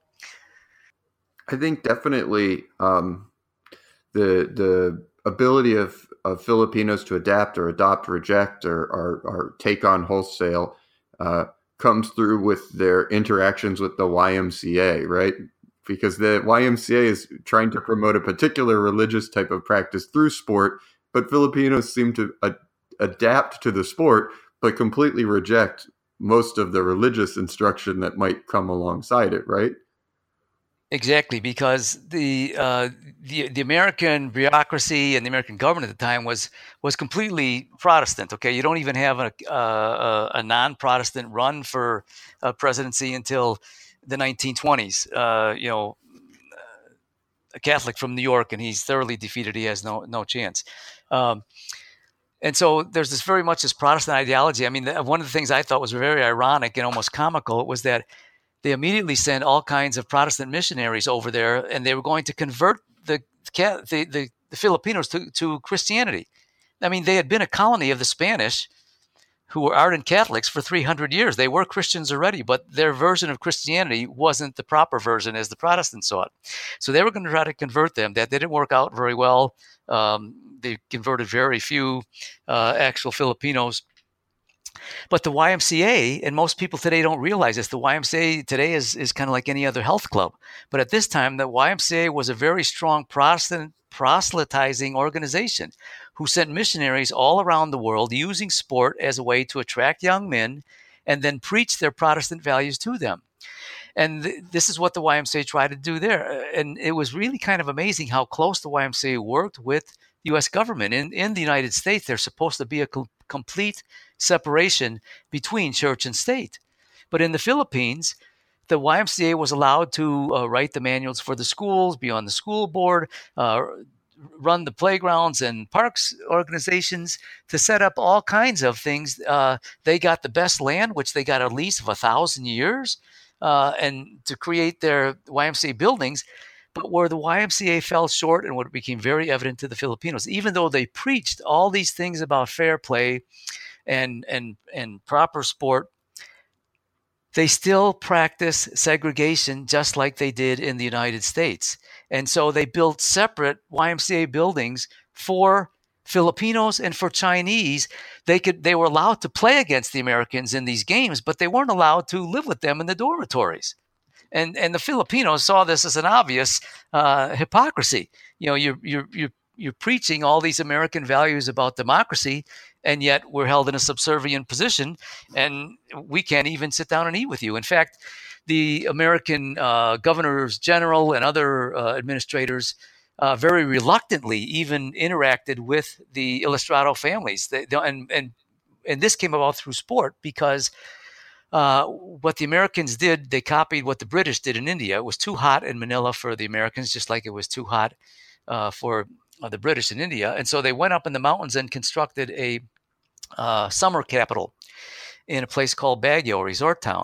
I think definitely um, the the ability of, of Filipinos to adapt or adopt, reject, or, or, or take on wholesale uh, comes through with their interactions with the Y M C A, right? Because the Y M C A is trying to promote a particular religious type of practice through sport, but Filipinos seem to a- adapt to the sport, but completely reject most of the religious instruction that might come alongside it, right? Exactly, because the uh, the the American bureaucracy and the American government at the time was was completely Protestant. Okay, you don't even have a uh, a non-Protestant run for uh, presidency until the nineteen twenties. Uh, you know, a Catholic from New York, and he's thoroughly defeated. He has no no chance. Um, and so there's this very much this Protestant ideology. I mean, one of the things I thought was very ironic and almost comical was that they immediately sent all kinds of Protestant missionaries over there, and they were going to convert the the, the, the Filipinos to, to Christianity. I mean, they had been a colony of the Spanish, who were ardent Catholics, for three hundred years. They were Christians already, but their version of Christianity wasn't the proper version as the Protestants saw it. So they were going to try to convert them. That didn't work out very well. Um, they converted very few uh, actual Filipinos. But the Y M C A, and most people today don't realize this, the Y M C A today is, is kind of like any other health club. But at this time, the Y M C A was a very strong Protestant proselytizing organization who sent missionaries all around the world using sport as a way to attract young men and then preach their Protestant values to them. And th- this is what the Y M C A tried to do there. And it was really kind of amazing how close the Y M C A worked with the U S government. In, in the United States, there's supposed to be a co- complete separation between church and state. But in the Philippines, the Y M C A was allowed to uh, write the manuals for the schools, be on the school board, uh, run the playgrounds and parks organizations, to set up all kinds of things. Uh, they got the best land, which they got a lease of a thousand years, uh, and to create their Y M C A buildings. But where the Y M C A fell short, and what became very evident to the Filipinos, even though they preached all these things about fair play and and and proper sport, they still practice segregation just like they did in the United States. And so they built separate Y M C A buildings for Filipinos and for Chinese. They could they were allowed to play against the Americans in these games, but they weren't allowed to live with them in the dormitories. And and the Filipinos saw this as an obvious uh, hypocrisy. You know, you're you're you're you're preaching all these American values about democracy, and yet we're held in a subservient position, and we can't even sit down and eat with you. In fact, the American uh, governors general and other uh, administrators uh, very reluctantly even interacted with the Ilustrado families. They, they, and, and, and this came about through sport, because uh, what the Americans did, they copied what the British did in India. It was too hot in Manila for the Americans, just like it was too hot uh, for uh, the British in India. And so they went up in the mountains and constructed a uh, summer capital in a place called Baguio, a resort town.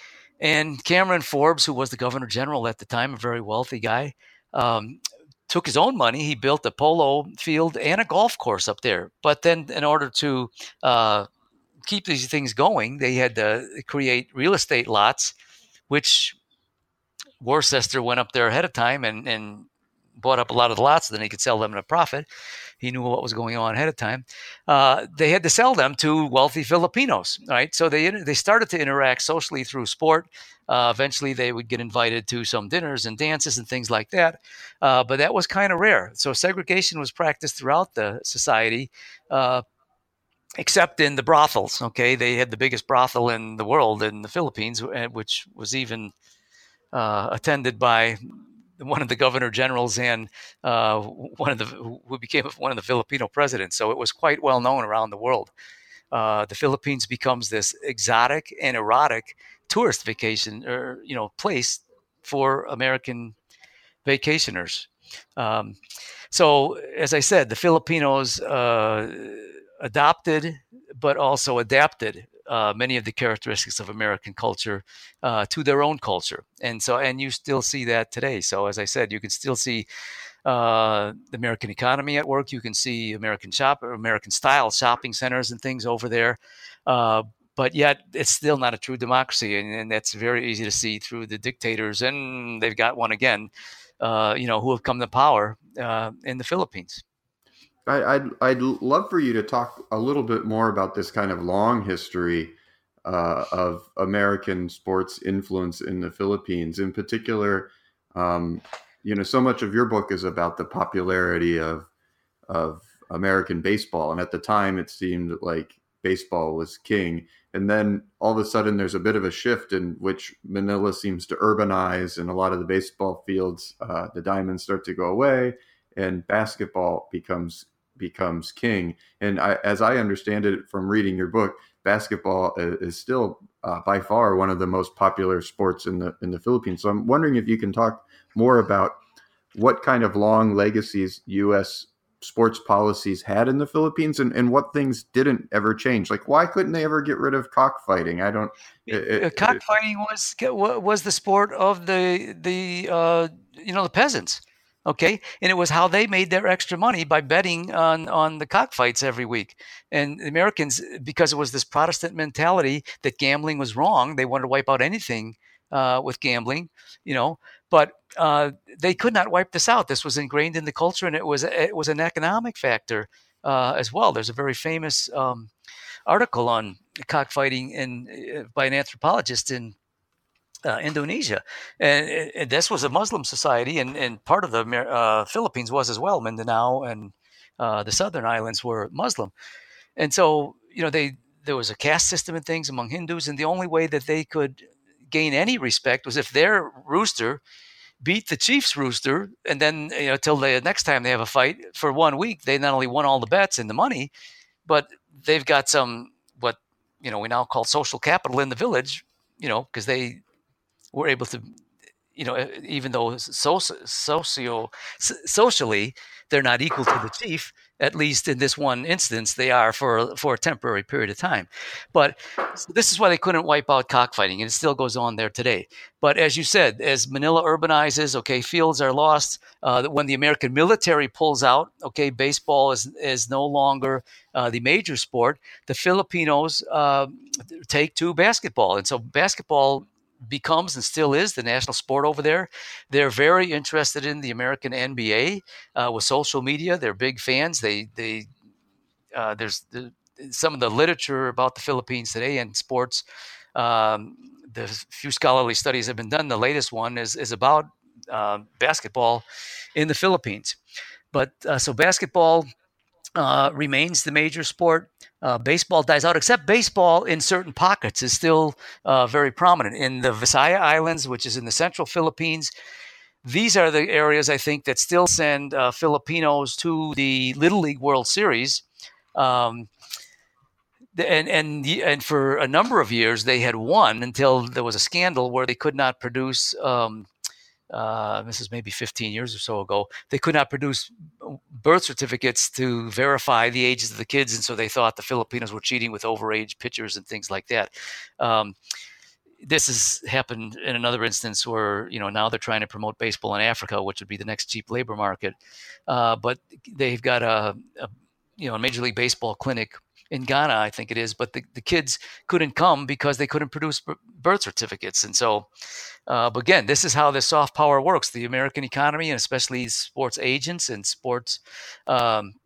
And Cameron Forbes, who was the governor general at the time, a very wealthy guy, um, took his own money. He built a polo field and a golf course up there. But then in order to uh, keep these things going, they had to create real estate lots, which Worcester went up there ahead of time and, and bought up a lot of the lots, then he could sell them at a profit. He knew what was going on ahead of time. Uh, they had to sell them to wealthy Filipinos, right? So they they started to interact socially through sport. Uh, eventually, they would get invited to some dinners and dances and things like that. Uh, but that was kind of rare. So segregation was practiced throughout the society, uh, except in the brothels. Okay, they had the biggest brothel in the world in the Philippines, which was even uh, attended by one of the governor generals and uh, one of the who became one of the Filipino presidents. So it was quite well known around the world. Uh, the Philippines becomes this exotic and erotic tourist vacation or you know place for American vacationers. Um, so as I said, the Filipinos uh, adopted but also adapted Uh, many of the characteristics of American culture uh, to their own culture, and so and you still see that today. So as I said, you can still see uh, the American economy at work. You can see American shop, or American style shopping centers and things over there, uh, but yet it's still not a true democracy, and, and that's very easy to see through the dictators, and they've got one again, uh, you know, who have come to power uh, in the Philippines. I, I'd I'd love for you to talk a little bit more about this kind of long history uh, of American sports influence in the Philippines. In particular, um, you know, so much of your book is about the popularity of of American baseball, and at the time, it seemed like baseball was king. And then all of a sudden, there's a bit of a shift in which Manila seems to urbanize, and a lot of the baseball fields, uh, the diamonds, start to go away, and basketball becomes becomes king. And I, as I understand it from reading your book, basketball is still uh, by far one of the most popular sports in the in the Philippines. So I'm wondering if you can talk more about what kind of long legacies U S sports policies had in the Philippines, and, and what things didn't ever change. Like, why couldn't they ever get rid of cockfighting? I don't. It, it, cockfighting was was the sport of the the uh, you know the peasants. Okay, and it was how they made their extra money by betting on on the cockfights every week. And the Americans, because it was this Protestant mentality that gambling was wrong, they wanted to wipe out anything uh, with gambling, you know. But uh, they could not wipe this out. This was ingrained in the culture, and it was it was an economic factor uh, as well. There's a very famous um, article on cockfighting in uh, by an anthropologist in Uh, Indonesia, and, and this was a Muslim society, and, and part of the uh, Philippines was as well. Mindanao and uh, the southern islands were Muslim, and so you know they there was a caste system and things among Hindus, and the only way that they could gain any respect was if their rooster beat the chief's rooster, and then you know till the next time they have a fight for one week, they not only won all the bets and the money, but they've got some what you know we now call social capital in the village, you know, because they were able to, you know, even though socio, socio socially they're not equal to the chief, at least in this one instance they are for for a temporary period of time. But this is why they couldn't wipe out cockfighting, and it still goes on there today. But as you said, as Manila urbanizes, okay, fields are lost. Uh, when the American military pulls out, okay, baseball is is no longer uh, the major sport. The Filipinos uh, take to basketball, and so basketball becomes and still is the national sport over there. They're very interested in the American N B A uh, with social media. They're big fans. They they uh, there's the, some of the literature about the Philippines today and sports. Um, the few scholarly studies have been done. The latest one is is about uh, basketball in the Philippines. But uh, so basketball uh, remains the major sport. Uh, baseball dies out, except baseball in certain pockets is still uh, very prominent. In the Visayas Islands, which is in the central Philippines, these are the areas, I think, that still send uh, Filipinos to the Little League World Series. Um, and, and, and for a number of years, they had won until there was a scandal where they could not produce um, Uh, this is maybe fifteen years or so ago, they could not produce birth certificates to verify the ages of the kids. And so they thought the Filipinos were cheating with overage pitchers and things like that. Um, this has happened in another instance where, you know, now they're trying to promote baseball in Africa, which would be the next cheap labor market. Uh, but they've got a, a, you know, a Major League Baseball clinic in Ghana, I think it is, but the, the kids couldn't come because they couldn't produce birth certificates. And so, uh, but again, this is how the soft power works. The American economy, and especially sports agents and sports um,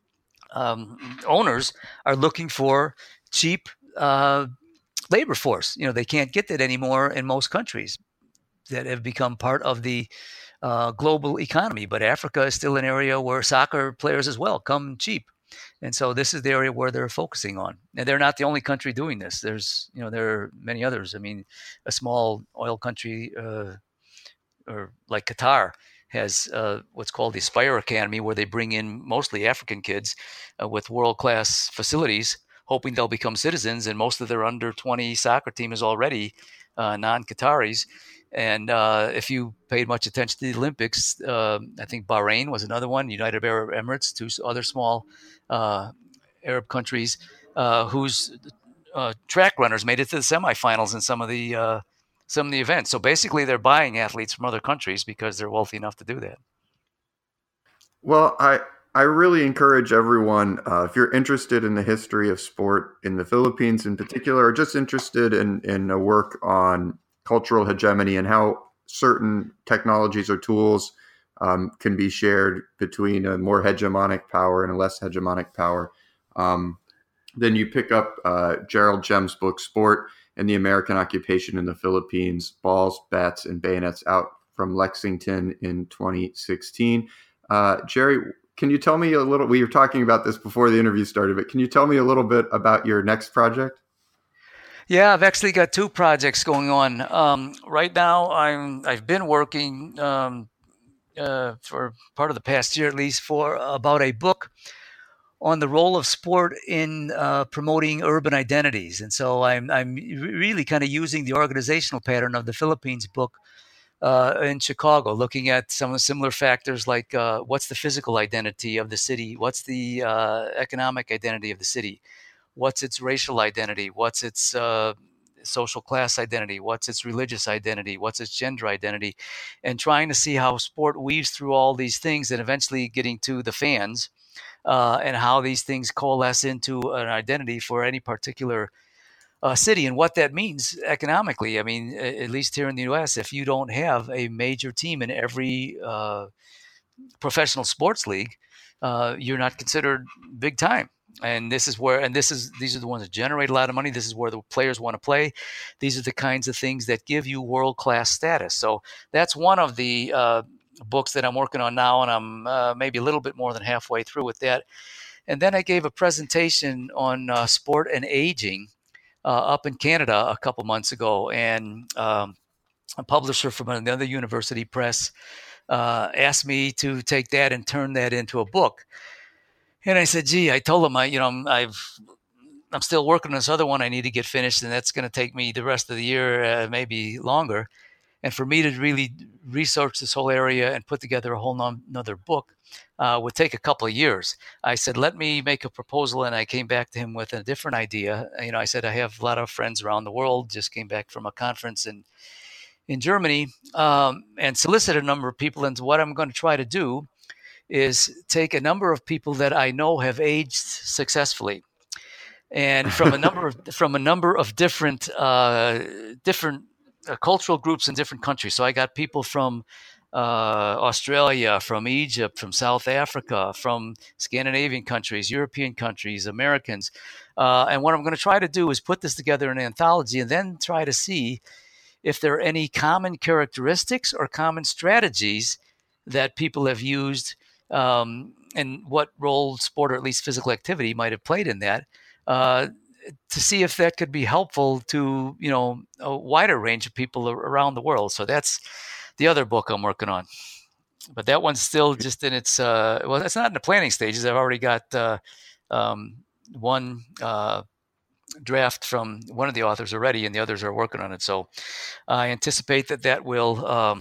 um, owners, are looking for cheap uh, labor force. You know, they can't get that anymore in most countries that have become part of the uh, global economy. But Africa is still an area where soccer players as well come cheap. And so this is the area where they're focusing on. And they're not the only country doing this. There's, you know, there are many others. I mean, a small oil country uh, or like Qatar has uh, what's called the Aspire Academy, where they bring in mostly African kids uh, with world-class facilities, hoping they'll become citizens. And most of their under twenty soccer team is already uh, non-Qataris. And uh, if you paid much attention to the Olympics, uh, I think Bahrain was another one, United Arab Emirates, two other small uh, Arab countries uh, whose uh, track runners made it to the semifinals in some of the uh, some of the events. So basically, they're buying athletes from other countries because they're wealthy enough to do that. Well, I I really encourage everyone, uh, if you're interested in the history of sport in the Philippines in particular, or just interested in in a work on cultural hegemony and how certain technologies or tools um, can be shared between a more hegemonic power and a less hegemonic power. Um, then you pick up uh, Gerald Gem's book, Sport and the American Occupation in the Philippines, Balls, Bats, and Bayonets, out from Lexington in twenty sixteen. Uh, Jerry, can you tell me a little, we were talking about this before the interview started, but can you tell me a little bit about your next project? Yeah, I've actually got two projects going on. Um, right now, I'm, I've been working um, uh, for part of the past year, at least, for about a book on the role of sport in uh, promoting urban identities. And so I'm, I'm really kind of using the organizational pattern of the Philippines book uh, in Chicago, looking at some of the similar factors like uh, what's the physical identity of the city, what's the uh, economic identity of the city, what's its racial identity? What's its uh, social class identity? What's its religious identity? What's its gender identity? And trying to see how sport weaves through all these things and eventually getting to the fans uh, and how these things coalesce into an identity for any particular uh, city and what that means economically. I mean, at least here in the U S, if you don't have a major team in every uh, professional sports league, uh, you're not considered big time. And this is where, and this is, these are the ones that generate a lot of money. This is where the players want to play. These are the kinds of things that give you world-class status. So that's one of the uh, books that I'm working on now, and I'm uh, maybe a little bit more than halfway through with that. And then I gave a presentation on uh, sport and aging uh, up in Canada a couple months ago, and um, a publisher from another university press uh, asked me to take that and turn that into a book. And I said, gee, I told him, I, you know, I've, I'm still working on this other one I need to get finished, and that's going to take me the rest of the year, uh, maybe longer. And for me to really research this whole area and put together a whole non- another book uh, would take a couple of years. I said, let me make a proposal, and I came back to him with a different idea. You know, I said, I have a lot of friends around the world, just came back from a conference in, in Germany, um, and solicited a number of people. And what I'm going to try to do is take a number of people that I know have aged successfully, and from a number of from a number of different uh, different uh, cultural groups in different countries. So I got people from uh, Australia, from Egypt, from South Africa, from Scandinavian countries, European countries, Americans, uh, and what I'm going to try to do is put this together in an anthology, and then try to see if there are any common characteristics or common strategies that people have used. Um, and what role sport, or at least physical activity, might have played in that, uh, to see if that could be helpful to, you know, a wider range of people around the world. So that's the other book I'm working on. But that one's still just in its, uh, well, it's not in the planning stages. I've already got uh, um, one uh, draft from one of the authors already, and the others are working on it. So I anticipate that that will um,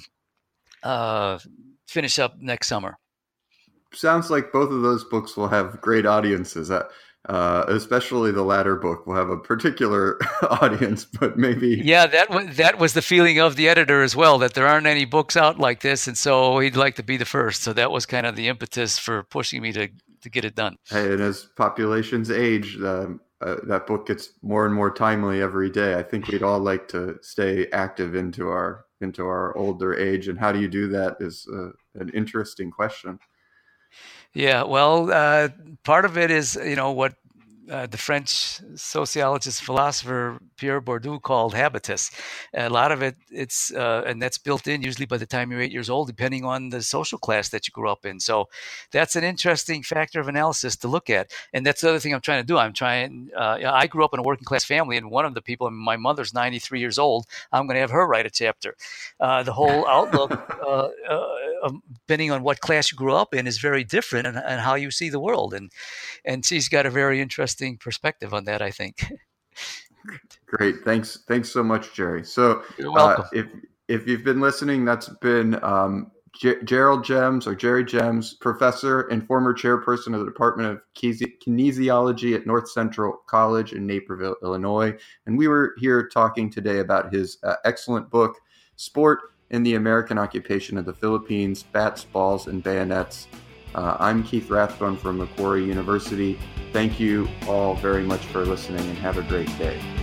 uh, finish up next summer. Sounds like both of those books will have great audiences. Uh, especially the latter book will have a particular audience, but maybe. Yeah, that was, that was the feeling of the editor as well, that there aren't any books out like this. And so he'd like to be the first. So that was kind of the impetus for pushing me to to get it done. Hey, and as populations age, um, uh, that book gets more and more timely every day. I think we'd all like to stay active into our into our older age, and how do you do that is uh, an interesting question. Yeah, well, uh, part of it is, you know, what uh, the French sociologist, philosopher Pierre Bourdieu called habitus. A lot of it, it's uh, and that's built in usually by the time you're eight years old, depending on the social class that you grew up in. So that's an interesting factor of analysis to look at. And that's the other thing I'm trying to do. I'm trying. Uh, I grew up in a working class family, and one of the people, my mother's ninety-three years old. I'm going to have her write a chapter. Uh, the whole outlook, uh, uh, depending on what class you grew up in, is very different, and, and how you see the world. And and she's got a very interesting perspective on that, I think. Great. Thanks. Thanks so much, Jerry. So You're welcome. Uh, if, if you've been listening, that's been um, G- Gerald Gems or Jerry Gems, professor and former chairperson of the Department of Kinesiology at North Central College in Naperville, Illinois. And we were here talking today about his uh, excellent book, Sport in the American Occupation of the Philippines, Bats, Balls, and Bayonets. Uh, I'm Keith Rathbone from Macquarie University. Thank you all very much for listening, and have a great day.